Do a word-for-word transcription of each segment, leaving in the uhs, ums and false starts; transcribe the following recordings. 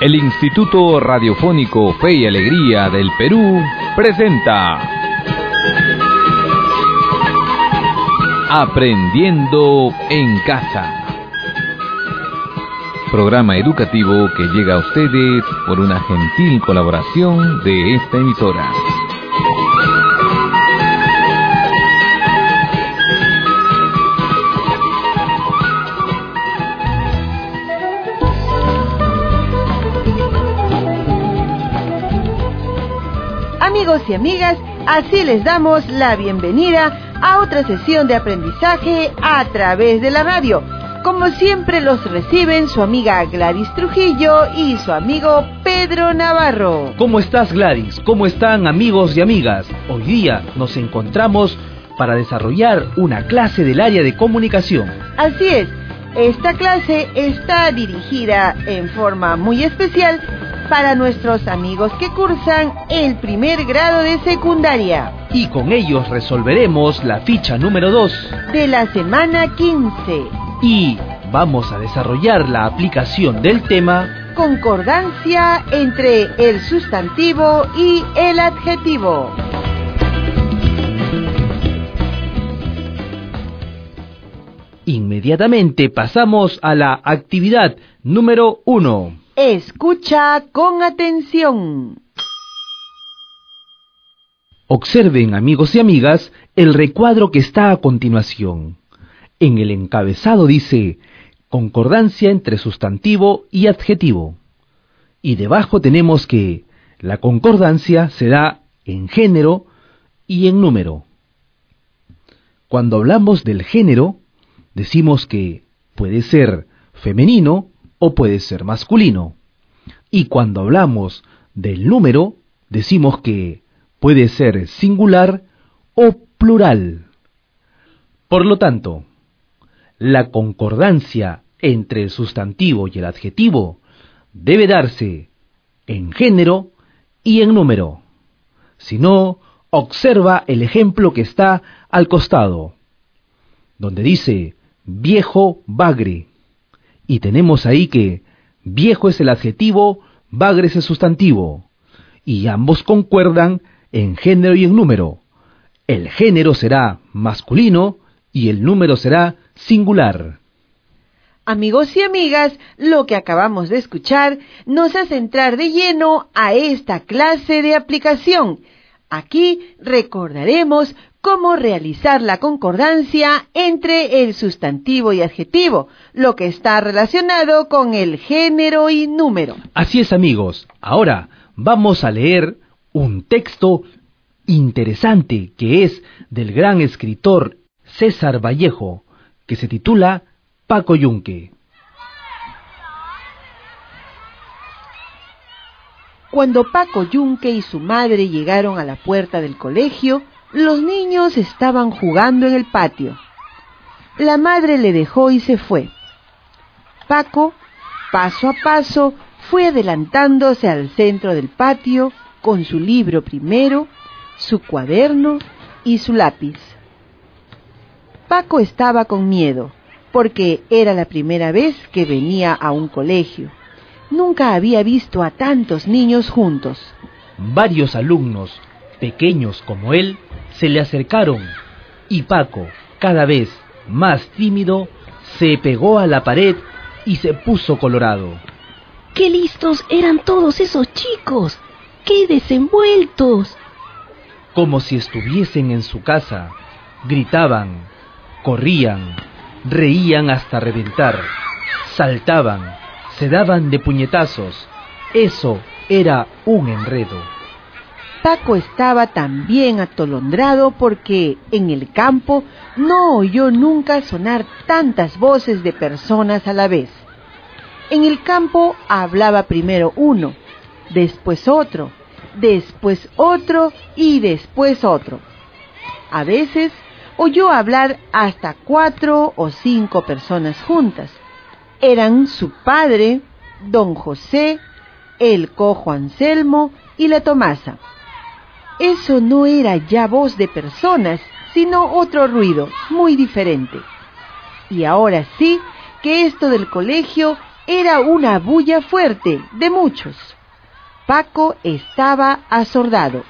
El Instituto Radiofónico Fe y Alegría del Perú presenta Aprendiendo en Casa. Programa educativo que llega a ustedes por una gentil colaboración de esta emisora. Amigos y amigas, así les damos la bienvenida a otra sesión de aprendizaje a través de la radio. Como siempre los reciben su amiga Gladys Trujillo y su amigo Pedro Navarro. ¿Cómo estás, Gladys? ¿Cómo están, amigos y amigas? Hoy día nos encontramos para desarrollar una clase del área de comunicación. Así es, esta clase está dirigida en forma muy especial para nuestros amigos que cursan el primer grado de secundaria. Y con ellos resolveremos la ficha número dos de la semana quince. Y vamos a desarrollar la aplicación del tema concordancia entre el sustantivo y el adjetivo. Inmediatamente pasamos a la actividad número uno. Escucha con atención. Observen, amigos y amigas, el recuadro que está a continuación. En el encabezado dice concordancia entre sustantivo y adjetivo. Y debajo tenemos que la concordancia se da en género y en número. Cuando hablamos del género, decimos que puede ser femenino o puede ser masculino. Y cuando hablamos del número, decimos que puede ser singular o plural. Por lo tanto, la concordancia entre el sustantivo y el adjetivo debe darse en género y en número. Si no, observa el ejemplo que está al costado, donde dice viejo bagre. Y tenemos ahí que viejo es el adjetivo, bagre es el sustantivo. Y ambos concuerdan en género y en número. El género será masculino y el número será singular. Amigos y amigas, lo que acabamos de escuchar nos hace entrar de lleno a esta clase de aplicación. Aquí recordaremos cómo realizar la concordancia entre el sustantivo y adjetivo, lo que está relacionado con el género y número. Así es, amigos. Ahora vamos a leer un texto interesante que es del gran escritor César Vallejo, que se titula Paco Yunque. Cuando Paco Yunque y su madre llegaron a la puerta del colegio, los niños estaban jugando en el patio. La madre le dejó y se fue. Paco, paso a paso, fue adelantándose al centro del patio con su libro primero, su cuaderno y su lápiz. Paco estaba con miedo, porque era la primera vez que venía a un colegio. Nunca había visto a tantos niños juntos. Varios alumnos, pequeños como él, se le acercaron, y Paco, cada vez más tímido, se pegó a la pared y se puso colorado. ¡Qué listos eran todos esos chicos! ¡Qué desenvueltos! Como si estuviesen en su casa, gritaban, corrían, reían hasta reventar, saltaban, se daban de puñetazos. Eso era un enredo. Paco estaba también atolondrado porque en el campo no oyó nunca sonar tantas voces de personas a la vez. En el campo hablaba primero uno, después otro, después otro y después otro. A veces oyó hablar hasta cuatro o cinco personas juntas. Eran su padre, don José, el cojo Anselmo y la Tomasa. Eso no era ya voz de personas, sino otro ruido, muy diferente. Y ahora sí que esto del colegio Era una bulla fuerte de muchos. Paco estaba asordado.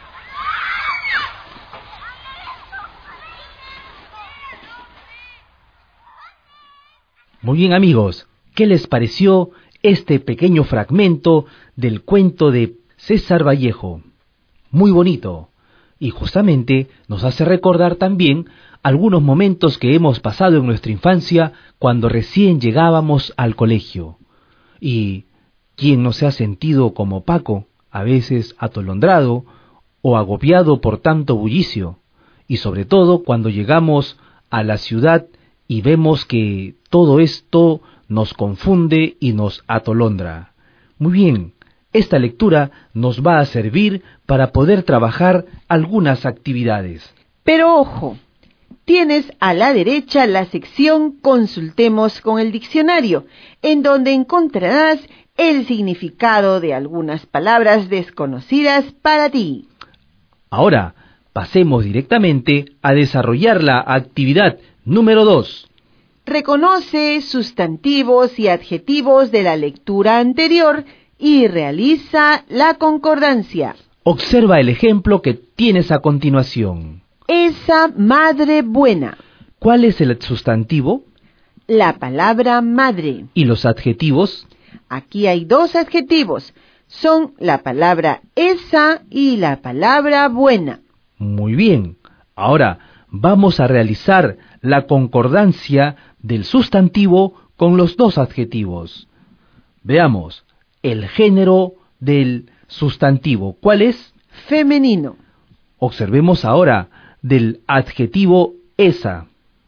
Muy bien, amigos, ¿qué les pareció este pequeño fragmento del cuento de César Vallejo? Muy bonito, y justamente nos hace recordar también algunos momentos que hemos pasado en nuestra infancia cuando recién llegábamos al colegio. Y ¿quién no se ha sentido como Paco, a veces atolondrado o agobiado por tanto bullicio? Y sobre todo cuando llegamos a la ciudad y vemos que todo esto nos confunde y nos atolondra. Muy bien, esta lectura nos va a servir para poder trabajar algunas actividades. Pero ojo, tienes a la derecha la sección Consultemos con el diccionario, en donde encontrarás el significado de algunas palabras desconocidas para ti. Ahora, pasemos directamente a desarrollar la actividad número dos. Reconoce sustantivos y adjetivos de la lectura anterior y realiza la concordancia. Observa el ejemplo que tienes a continuación. Esa madre buena. ¿Cuál es el sustantivo? La palabra madre. ¿Y los adjetivos? Aquí hay dos adjetivos. Son la palabra esa y la palabra buena. Muy bien. Ahora vamos a realizar la concordancia del sustantivo con los dos adjetivos. Veamos, el género del sustantivo, ¿cuál es? Femenino. Observemos ahora del adjetivo esa.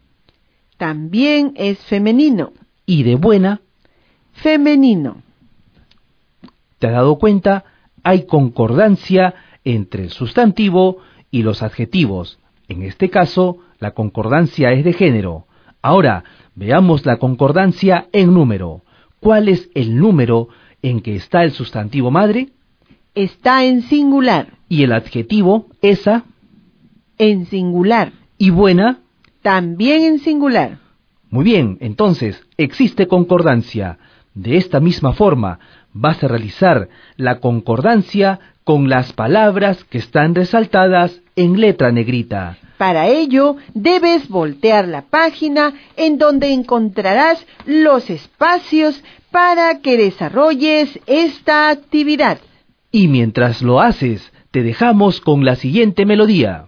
También es femenino. ¿Y de buena? Femenino. ¿Te has dado cuenta? Hay concordancia entre el sustantivo y los adjetivos. En este caso, la concordancia es de género. Ahora, veamos la concordancia en número. ¿Cuál es el número en que está el sustantivo madre? Está en singular. ¿Y el adjetivo esa? En singular. ¿Y buena? También en singular. Muy bien, entonces, existe concordancia. De esta misma forma, vas a realizar la concordancia con las palabras que están resaltadas en letra negrita. Para ello, debes voltear la página en donde encontrarás los espacios para que desarrolles esta actividad. Y mientras lo haces, te dejamos con la siguiente melodía.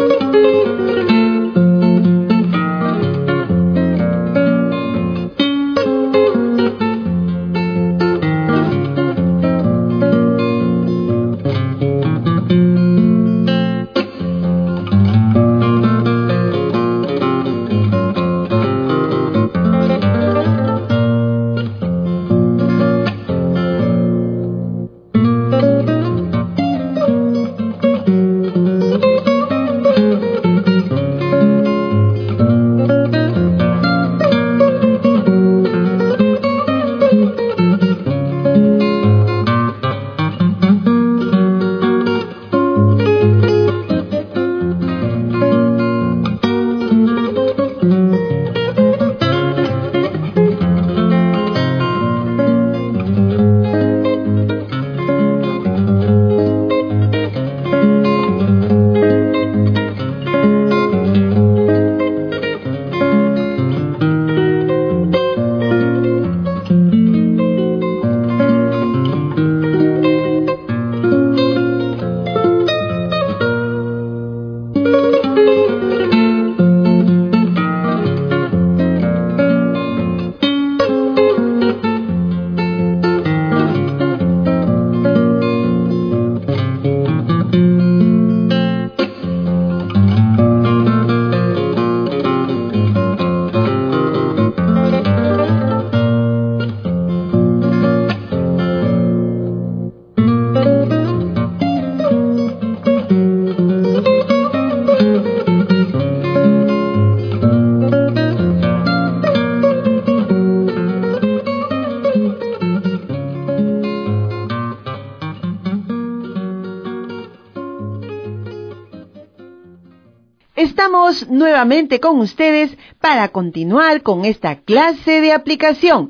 Estamos nuevamente con ustedes para continuar con esta clase de aplicación.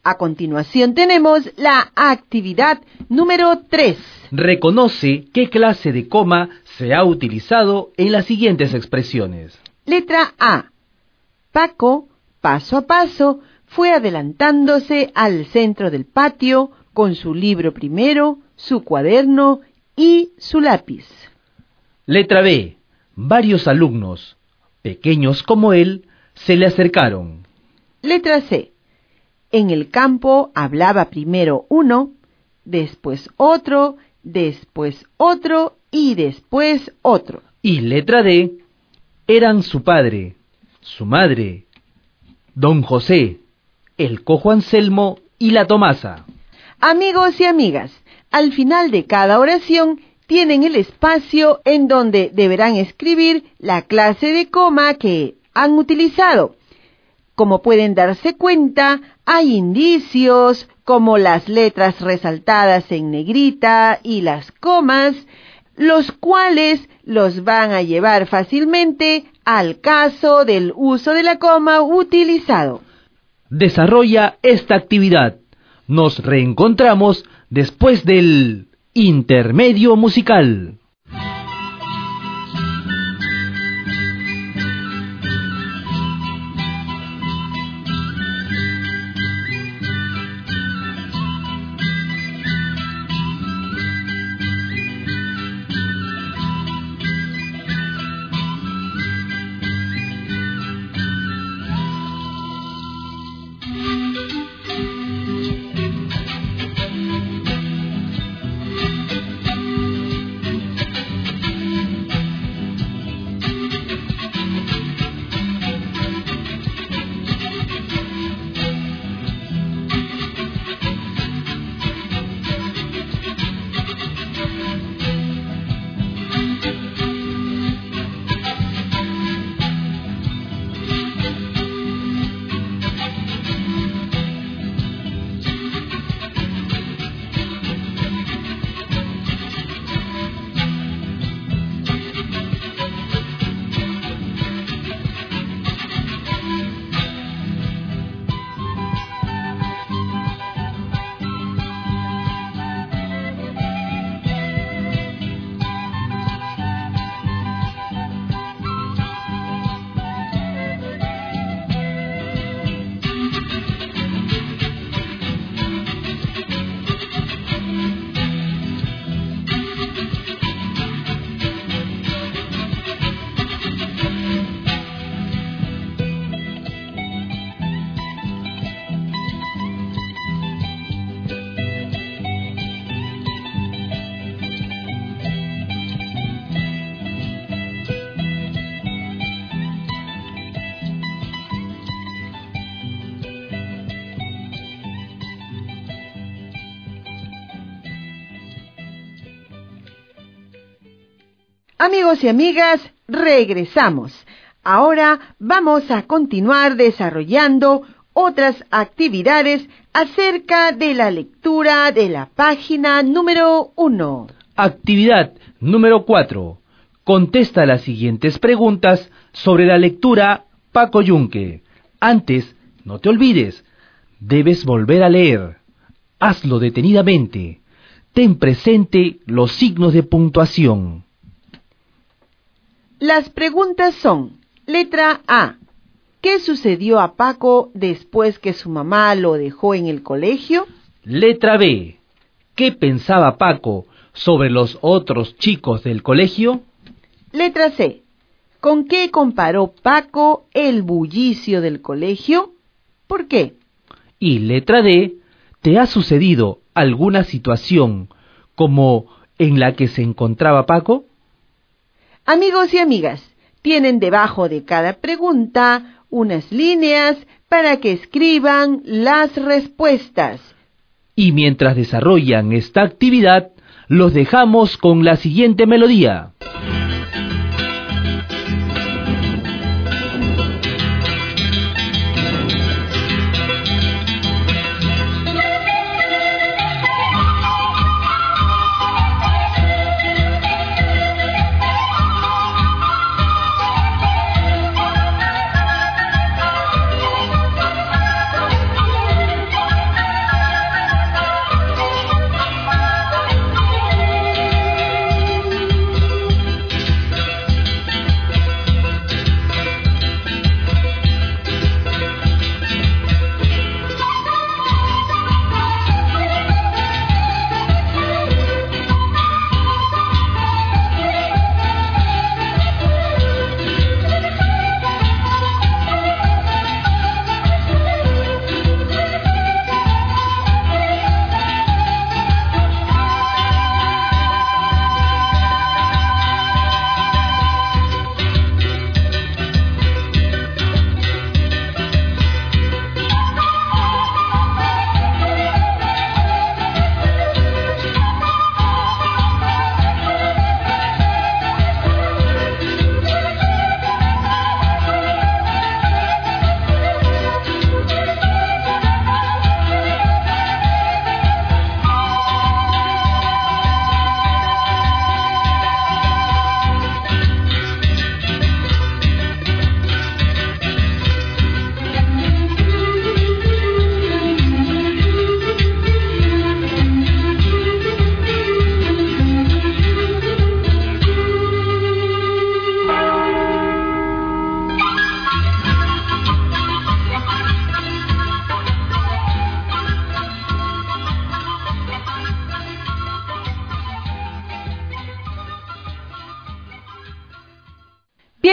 A continuación tenemos la actividad número tres. Reconoce qué clase de coma se ha utilizado en las siguientes expresiones. Letra A. Paco, paso a paso, fue adelantándose al centro del patio con su libro primero, su cuaderno y su lápiz. Letra B. Varios alumnos, pequeños como él, se le acercaron. Letra C. En el campo hablaba primero uno, después otro, después otro y después otro. Y letra D. Eran su padre, su madre, don José, el cojo Anselmo y la Tomasa. Amigos y amigas, al final de cada oración tienen el espacio en donde deberán escribir la clase de coma que han utilizado. Como pueden darse cuenta, hay indicios como las letras resaltadas en negrita y las comas, los cuales los van a llevar fácilmente al caso del uso de la coma utilizado. Desarrolla esta actividad. Nos reencontramos después del intermedio musical. Amigos y amigas, regresamos. Ahora vamos a continuar desarrollando otras actividades acerca de la lectura de la página número uno. Actividad número cuatro. Contesta las siguientes preguntas sobre la lectura Paco Yunque. Antes, no te olvides, debes volver a leer. Hazlo detenidamente. Ten presente los signos de puntuación. Las preguntas son: letra A. ¿Qué sucedió a Paco después que su mamá lo dejó en el colegio? Letra B. ¿Qué pensaba Paco sobre los otros chicos del colegio? Letra C. ¿Con qué comparó Paco el bullicio del colegio? ¿Por qué? Y letra D. ¿Te ha sucedido alguna situación como en la que se encontraba Paco? Amigos y amigas, tienen debajo de cada pregunta unas líneas para que escriban las respuestas. Y mientras desarrollan esta actividad, los dejamos con la siguiente melodía.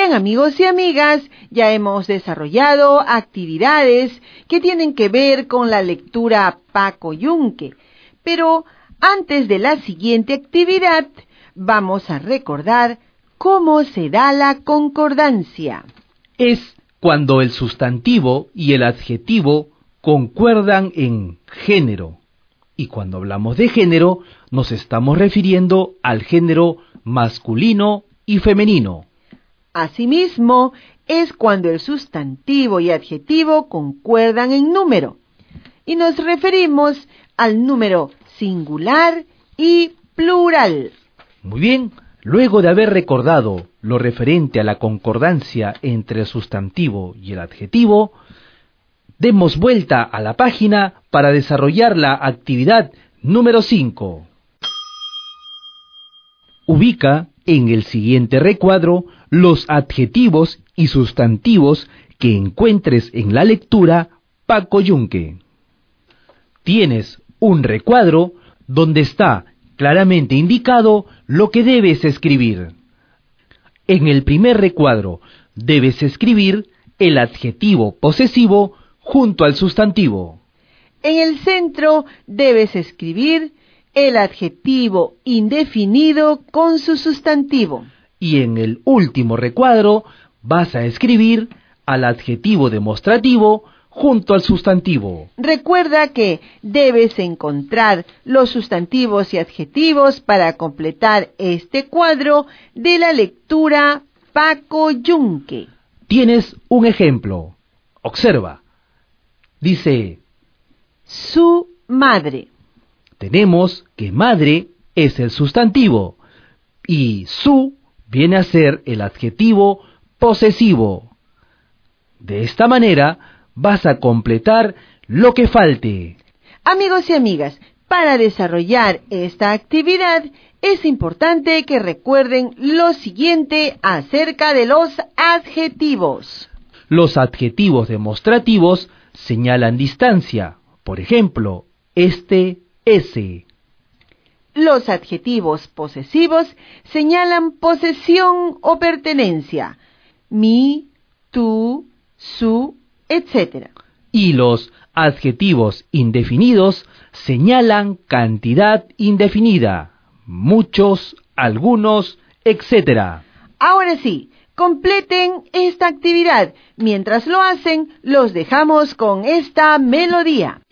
Bien, amigos y amigas, ya hemos desarrollado actividades que tienen que ver con la lectura Paco Yunque. Pero antes de la siguiente actividad, vamos a recordar cómo se da la concordancia. Es cuando el sustantivo y el adjetivo concuerdan en género. Y cuando hablamos de género, nos estamos refiriendo al género masculino y femenino. Asimismo, es cuando el sustantivo y adjetivo concuerdan en número. Y nos referimos al número singular y plural. Muy bien, luego de haber recordado lo referente a la concordancia entre el sustantivo y el adjetivo, demos vuelta a la página para desarrollar la actividad número cinco. Ubica en el siguiente recuadro los adjetivos y sustantivos que encuentres en la lectura Paco Yunque. Tienes un recuadro donde está claramente indicado lo que debes escribir. En el primer recuadro debes escribir el adjetivo posesivo junto al sustantivo. En el centro debes escribir el adjetivo indefinido con su sustantivo. Y en el último recuadro vas a escribir al adjetivo demostrativo junto al sustantivo. Recuerda que debes encontrar los sustantivos y adjetivos para completar este cuadro de la lectura Paco Yunque. Tienes un ejemplo. Observa. Dice: su madre. Tenemos que madre es el sustantivo y su viene a ser el adjetivo posesivo. De esta manera vas a completar lo que falte. Amigos y amigas, para desarrollar esta actividad es importante que recuerden lo siguiente acerca de los adjetivos. Los adjetivos demostrativos señalan distancia. Por ejemplo, este, ese. Los adjetivos posesivos señalan posesión o pertenencia. Mi, tú, su, etcétera. Y los adjetivos indefinidos señalan cantidad indefinida. Muchos, algunos, etcétera. Ahora sí, completen esta actividad. Mientras lo hacen, los dejamos con esta melodía.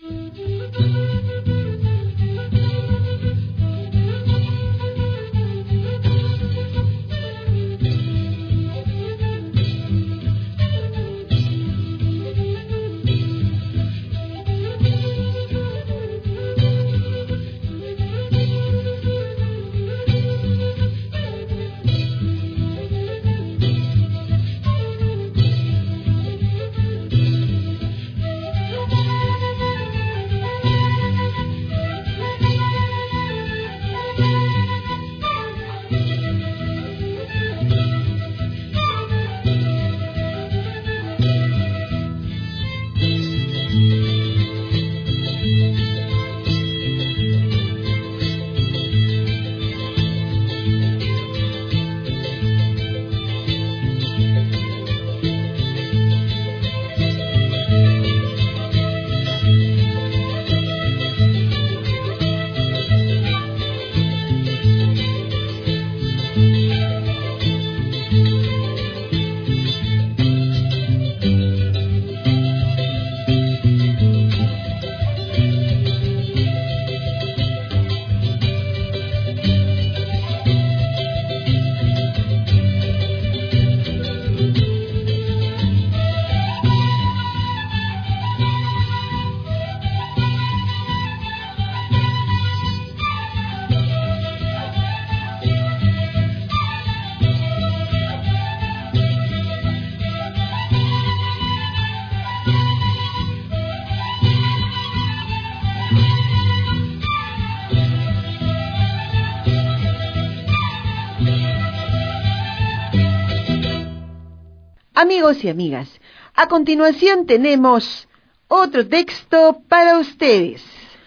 Amigos y amigas, a continuación tenemos otro texto para ustedes.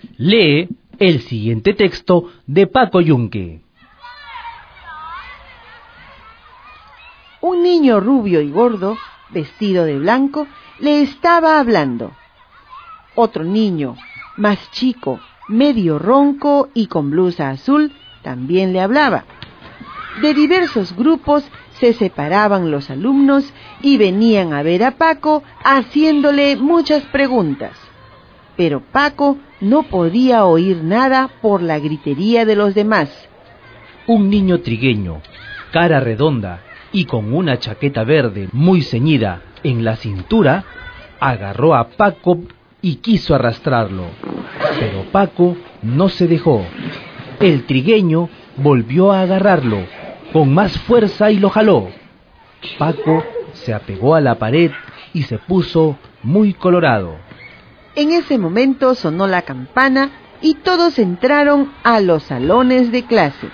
Lee el siguiente texto de Paco Yunque. Un niño rubio y gordo, vestido de blanco, le estaba hablando. Otro niño, más chico, medio ronco y con blusa azul, también le hablaba. De diversos grupos se separaban los alumnos y venían a ver a Paco haciéndole muchas preguntas. Pero Paco no podía oír nada por la gritería de los demás. Un niño trigueño, cara redonda y con una chaqueta verde muy ceñida en la cintura, agarró a Paco y quiso arrastrarlo. Pero Paco no se dejó. El trigueño volvió a agarrarlo con más fuerza y lo jaló. Paco se apegó a la pared y se puso muy colorado. En ese momento sonó la campana y todos entraron a los salones de clase.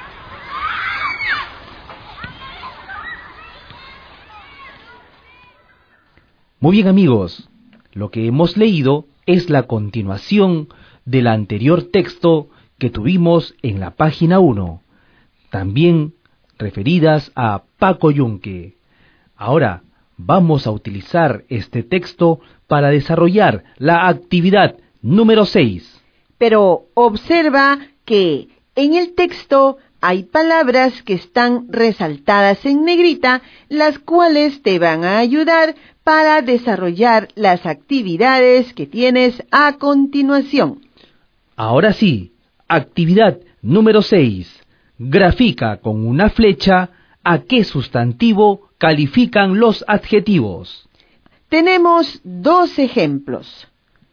Muy bien, amigos, lo que hemos leído es la continuación del anterior texto que tuvimos en la página uno, también referidas a Paco Yunque. Ahora vamos a utilizar este texto para desarrollar la actividad número seis. Pero observa que en el texto hay palabras que están resaltadas en negrita, las cuales te van a ayudar para desarrollar las actividades que tienes a continuación. Ahora sí, actividad número seis. Grafica con una flecha a qué sustantivo califican los adjetivos. Tenemos dos ejemplos.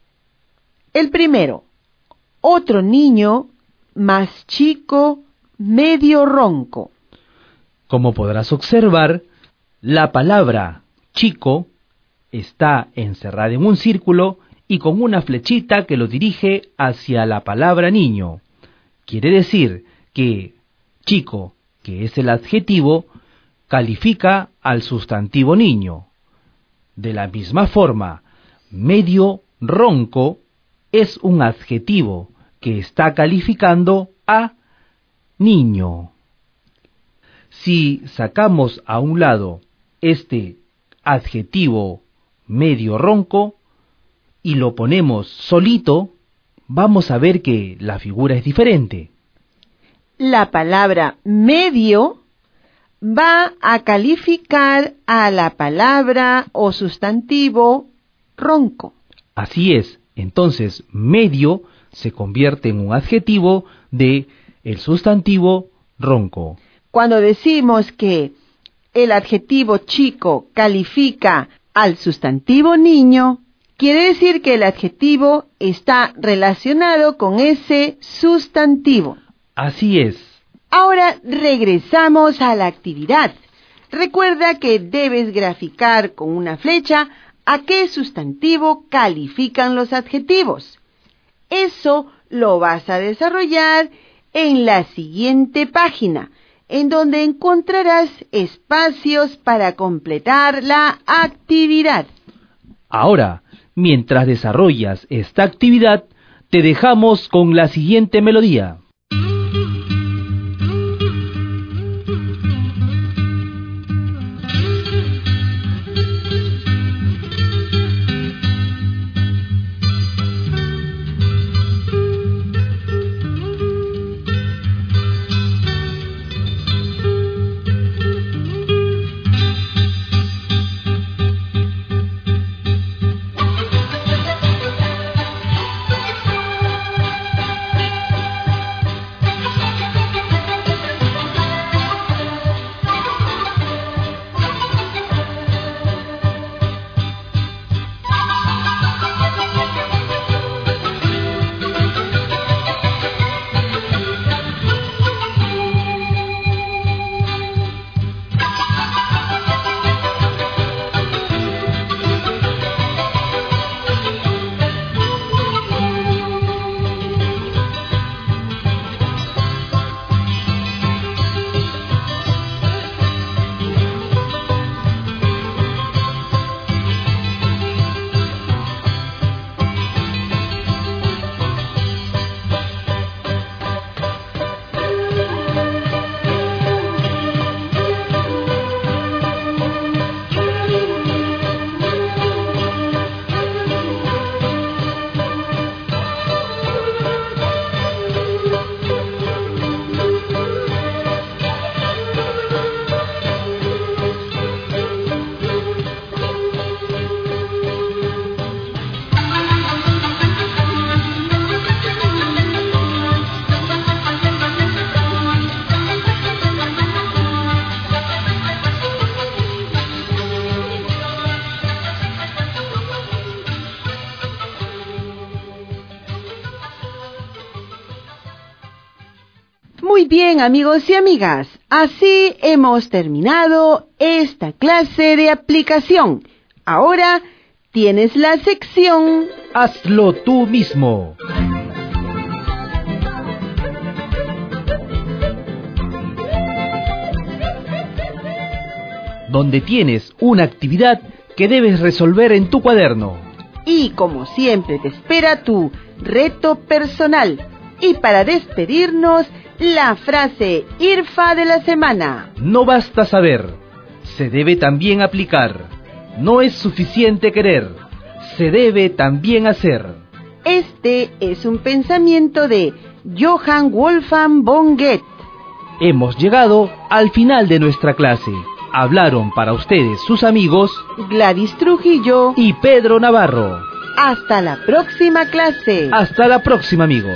El primero, otro niño más chico, medio ronco. Como podrás observar, la palabra chico está encerrada en un círculo y con una flechita que lo dirige hacia la palabra niño. Quiere decir que chico, que es el adjetivo, califica al sustantivo niño. De la misma forma, medio ronco es un adjetivo que está calificando a niño. Si sacamos a un lado este adjetivo medio ronco y lo ponemos solito, vamos a ver que la figura es diferente. La palabra medio va a calificar a la palabra o sustantivo ronco. Así es, entonces medio se convierte en un adjetivo de el sustantivo ronco. Cuando decimos que el adjetivo chico califica al sustantivo niño, quiere decir que el adjetivo está relacionado con ese sustantivo. Así es. Ahora regresamos a la actividad. Recuerda que debes graficar con una flecha a qué sustantivo califican los adjetivos. Eso lo vas a desarrollar en la siguiente página, en donde encontrarás espacios para completar la actividad. Ahora, mientras desarrollas esta actividad, te dejamos con la siguiente melodía. Muy bien, amigos y amigas, así hemos terminado esta clase de aplicación. Ahora tienes la sección Hazlo tú mismo. Donde tienes una actividad que debes resolver en tu cuaderno. y, como siempre, te espera tu reto personal. Y para despedirnos, la frase IRFA de la semana. No basta saber, se debe también aplicar. No es suficiente querer, se debe también hacer. Este es un pensamiento de Johann Wolfgang von Goethe. Hemos llegado al final de nuestra clase. Hablaron para ustedes sus amigos Gladys Trujillo y Pedro Navarro. Hasta la próxima clase. Hasta la próxima, amigos.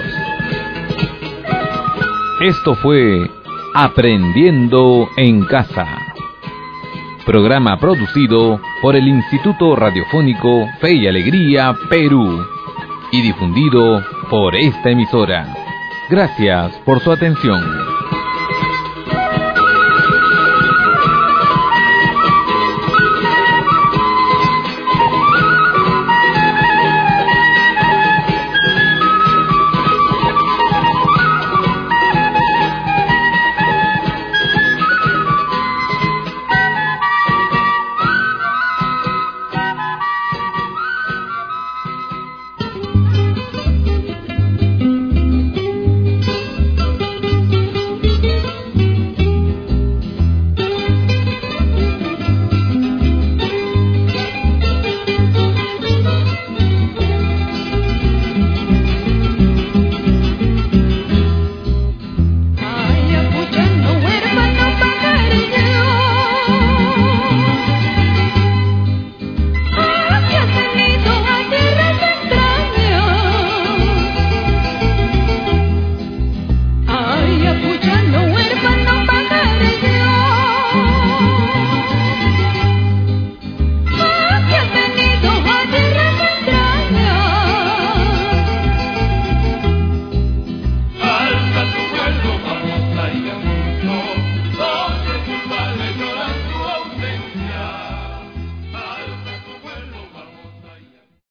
Esto fue Aprendiendo en Casa. Programa producido por el Instituto Radiofónico Fe y Alegría, Perú. Y difundido por esta emisora. Gracias por su atención.